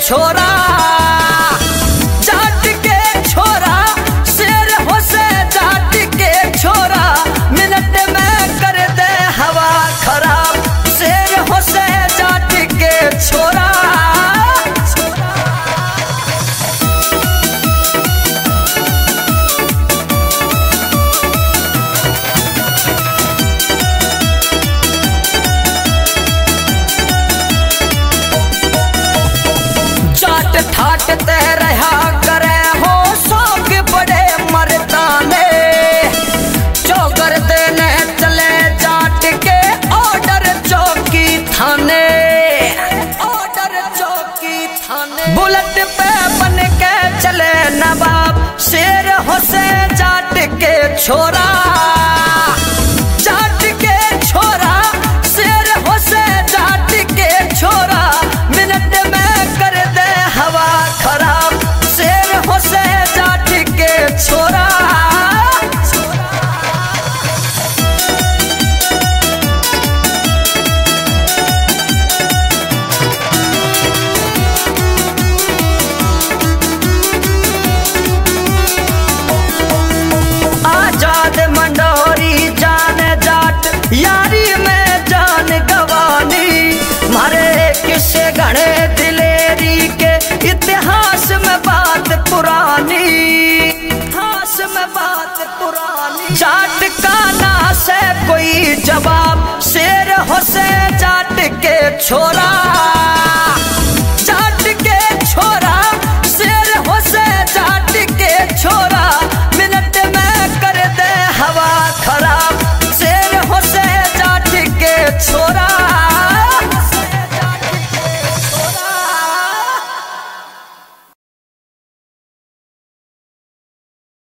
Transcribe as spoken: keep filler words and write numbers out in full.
छोरा, जाट के छोरा, शेर हो से जाट के छोरा, मिनट में कर दे हवा खराब, शेर हो से जाट के छोरा। ठाट ते रहा करे हो शौक बड़े मर्दाने, चौगर देने चले जाट के ऑर्डर चौकी थाने, ऑर्डर चौकी थाने। बुलेट पे बन के चले नवाब, शेर हो से जाट के छोरा, जाट के छोरा, शेर हो से जाट के छोरा, मिनट में कर दे हवा खराब, शेर हो से जाट के छोरा। आजाद मंडोरी जान जाट, यारी में जान गवानी, मारे किस्से घड़े दिलेरी के, इतिहास में बात पुरानी, इतिहास में बात पुरानी। जाट का ना से कोई जवाब, शेर हो से जाट के छोरा, जाट के छोरा, शेर हो से जाट के छोरा, मिनट में कर दे हवा खराब, शेर हो से जाट के छोरा।